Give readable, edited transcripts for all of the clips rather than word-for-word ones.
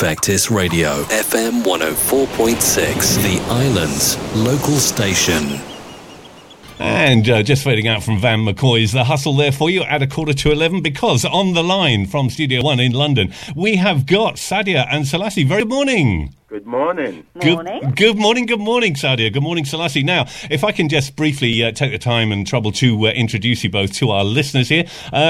Effectis Radio, FM 104.6, the island's local station. And just fading out from Van McCoy's The Hustle there for you at 11:15, because on the line from Studio One in London, we have got Sadia and Selassie. Very good morning. Good morning. Good morning, Sadia. Good morning, Selassie. Now, if I can just briefly take the time and trouble to introduce you both to our listeners here.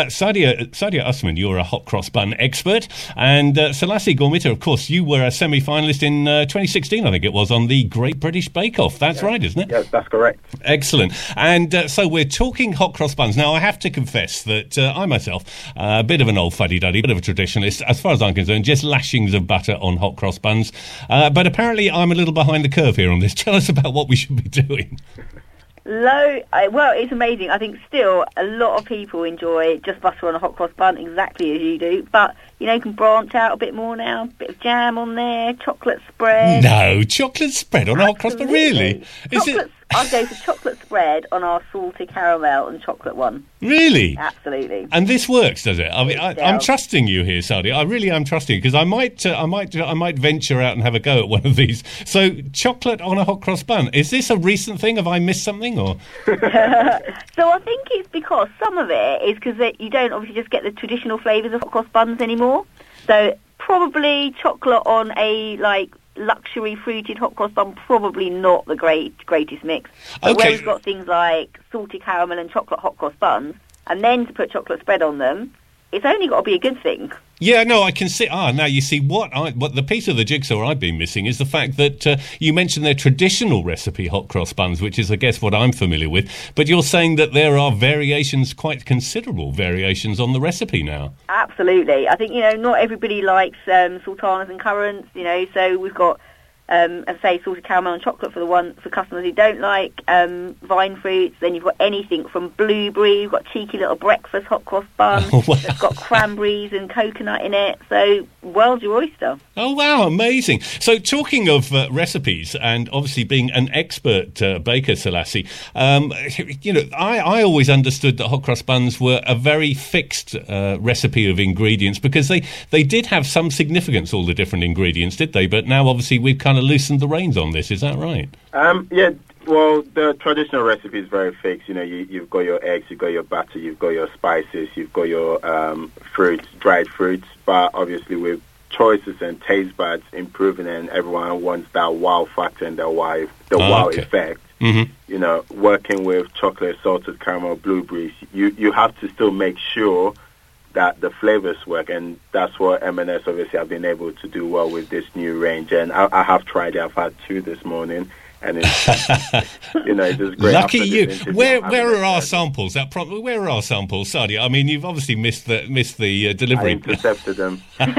Sadia Usman, you're a hot cross bun expert. And Selassie Gormitta, of course, you were a semi-finalist in 2016, I think it was, on the Great British Bake Off. That's right, isn't it? Yes, that's correct. Excellent. And so we're talking hot cross buns. Now, I have to confess that I myself, a bit of an old fuddy-duddy, bit of a traditionalist, as far as I'm concerned, just lashings of butter on hot cross buns. But apparently I'm a little behind the curve here on this. Tell us about what we should be doing. Well, it's amazing. I think still a lot of people enjoy just butter on a hot cross bun, exactly as you do. But, you can branch out a bit more now. Bit of jam on there, chocolate spread. No, chocolate spread on a hot cross bun, really? I'd go for chocolate spread on our salted caramel and chocolate one. Really? Absolutely. And this works, does it? I mean, I'm trusting you here, Sadia. I really am trusting you, because I might venture out and have a go at one of these. So, chocolate on a hot cross bun. Is this a recent thing? Have I missed something, or? So I think it's because some of it is because you don't obviously just get the traditional flavours of hot cross buns anymore. So probably chocolate on a luxury fruited hot cross bun, probably not the greatest mix. But where we've got things like salted caramel and chocolate hot cross buns, and then to put chocolate spread on them, it's only got to be a good thing. Yeah, no, I can see. Now you see what the piece of the jigsaw I've been missing is the fact that you mentioned their traditional recipe hot cross buns, which is, I guess, what I'm familiar with. But you're saying that there are variations, quite considerable variations on the recipe now. Absolutely. I think not everybody likes sultanas and currants. So we've got, as I say, salted caramel and chocolate for customers who don't like vine fruits. Then you've got anything from blueberry. You've got cheeky little breakfast hot cross bun. Oh, wow. That's got cranberries and coconut in it. So, world's your oyster. Oh, wow, amazing. So, talking of recipes, and obviously being an expert baker, Selassie, I always understood that hot cross buns were a very fixed recipe of ingredients, because they did have some significance, all the different ingredients, did they? But now, obviously, we've kind of loosened the reins on this. Is that right? Yeah. Well, the traditional recipe is very fixed. You've got your eggs, you've got your butter, you've got your spices, you've got your fruits, dried fruits. But obviously, with choices and taste buds improving, and everyone wants that wow factor and the wow effect. Mm-hmm. Working with chocolate, salted caramel, blueberries, you have to still make sure that the flavors work, and that's what M&S obviously have been able to do well with this new range. And I have tried it. I've had 2 this morning, and it's it's just great. Lucky you. Where are our samples? Where are our samples, Sadia? I mean, you've obviously missed the delivery. I intercepted them.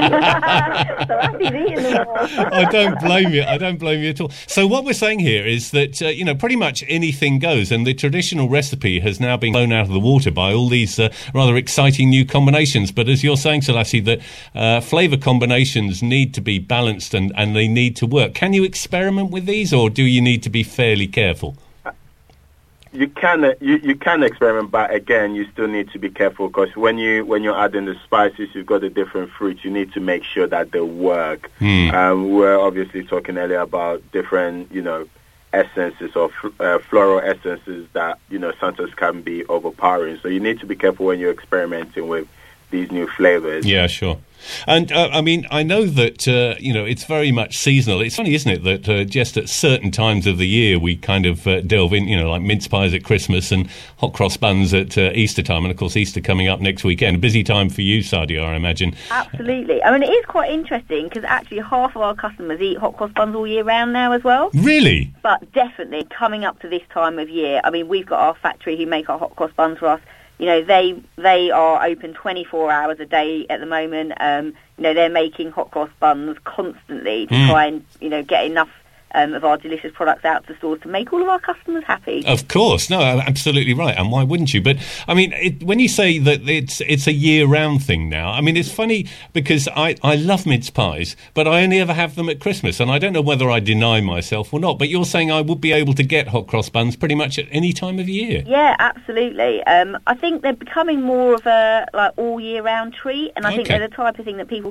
I don't blame you. I don't blame you at all. So what we're saying here is that pretty much anything goes, and the traditional recipe has now been blown out of the water by all these rather exciting new combinations. But as you're saying, Selassie, that flavour combinations need to be balanced and they need to work. Can you experiment with these, or do you need to be fairly careful? You can experiment, but again, you still need to be careful, because when you're adding the spices, you've got the different fruits. You need to make sure that they work. We're obviously talking earlier about different, essences or floral essences that sometimes can be overpowering. So you need to be careful when you're experimenting with these new flavors. Yeah, sure. And I know that it's very much seasonal. It's funny, isn't it, that just at certain times of the year we kind of delve in, like mince pies at Christmas and hot cross buns at Easter time, and of course Easter coming up next weekend. A busy time for you, Sadia, I imagine. Absolutely. I mean, it is quite interesting, because actually half of our customers eat hot cross buns all year round now as well. Really? But definitely coming up to this time of year, I mean, we've got our factory who make our hot cross buns for us. They are open 24 hours a day at the moment. They're making hot cross buns constantly to try and, get enough of our delicious products out to stores to make all of our customers happy. Of course. No, absolutely right. And why wouldn't you? But, I mean, when you say that it's a year-round thing now, I mean, it's funny because I love mince pies, but I only ever have them at Christmas, and I don't know whether I deny myself or not, but you're saying I would be able to get hot cross buns pretty much at any time of year. Yeah, absolutely. I think they're becoming more of a all-year-round treat, and I think they're the type of thing that people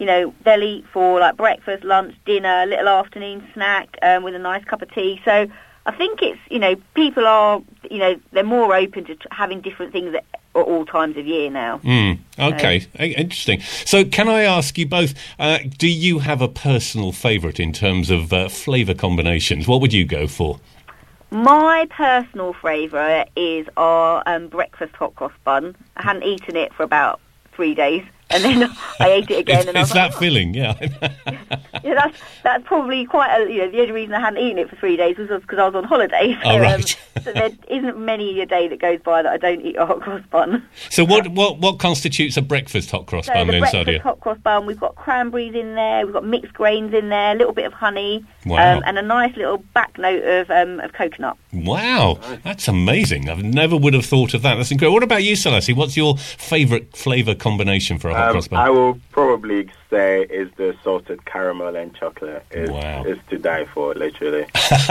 they'll eat for like breakfast, lunch, dinner, little afternoon snack with a nice cup of tea. So I think it's, people are, they're more open to having different things at all times of year now. Okay, interesting. So can I ask you both, do you have a personal favourite in terms of flavour combinations? What would you go for? My personal favourite is our breakfast hot cross bun. I hadn't eaten it for about 3 days, and then I ate it again. It's that filling, yeah. Yeah, that's probably quite the only reason I hadn't eaten it for 3 days was because I was on holiday. So, right. So there isn't many a day that goes by that I don't eat a hot cross bun. So what constitutes a breakfast hot cross bun then, Sadia? Breakfast hot cross bun, we've got cranberries in there, we've got mixed grains in there, a little bit of honey, and a nice little back note of coconut. Wow, that's amazing. I never would have thought of that. That's incredible. What about you, Selassie? What's your favourite flavour combination for a hot cross bun? I will probably say is the salted caramel and chocolate. It's to die for, literally.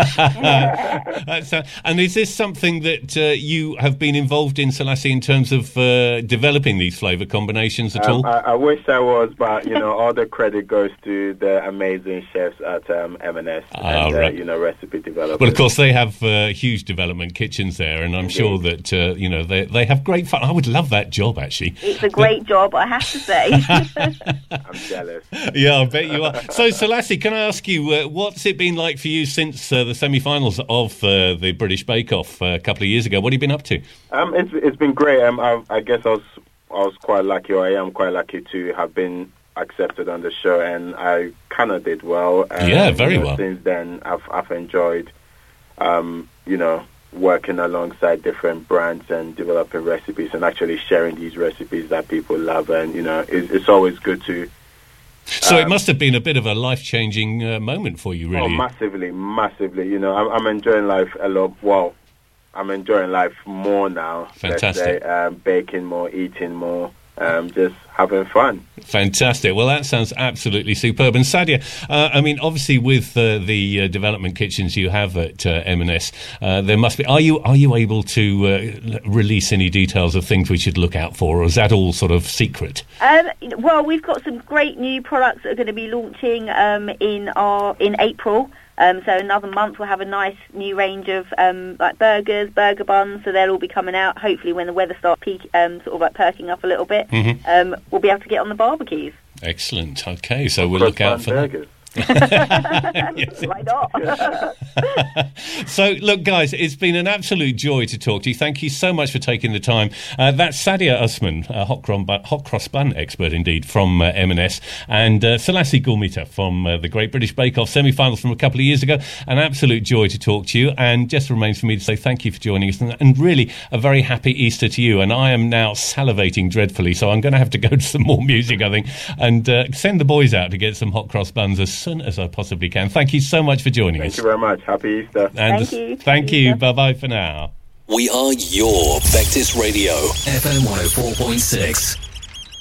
And is this something that you have been involved in, Selassie, in terms of developing these flavour combinations at all? I wish I was, but all the credit goes to the amazing chefs at M&S and recipe developers. Well, of course, they have huge development kitchens there, and I'm sure that they have great fun. I would love that job, actually. It's a great job, I have to say. I'm jealous. Yeah, I bet you are. So, Selassie, can I ask you, what's it been like for you since the semi-finals of the British Bake Off a couple of years ago? What have you been up to? It's been great. I guess I was quite lucky, or I am quite lucky to have been accepted on the show, and I kind of did well. And, very well. Since then, I've enjoyed, working alongside different brands and developing recipes and actually sharing these recipes that people love. And, it's always good to... So it must have been a bit of a life-changing moment for you, really. Oh, massively. I'm enjoying life a lot. Well, I'm enjoying life more now. Fantastic. Let's say, baking more, eating more, just having fun. Fantastic. Well, that sounds absolutely superb. And Sadia, obviously with the development kitchens you have at M&S, there must be. Are you able to release any details of things we should look out for, or is that all sort of secret? Well, we've got some great new products that are going to be launching in April. So another month we'll have a nice new range of like burgers, burger buns. So they'll all be coming out. Hopefully, when the weather starts perking up a little bit, we'll be able to get on the barbecues. Excellent. Okay, so we'll look out for burgers. Why not? So, look, guys, it's been an absolute joy to talk to you. Thank you so much for taking the time. That's Sadia Usman, a hot cross bun expert indeed, from M&S, and Selassie Gulmita from the Great British Bake Off semi-finals from a couple of years ago. An absolute joy to talk to you, and just remains for me to say thank you for joining us, and really a very happy Easter to you. And I am now salivating dreadfully, so I'm going to have to go to some more music, I think, and send the boys out to get some hot cross buns as soon as I possibly can. Thank you so much for joining us. Thank you very much. Happy Easter. And thank you. Bye-bye for now. We are your Vectis Radio, FM 104.6.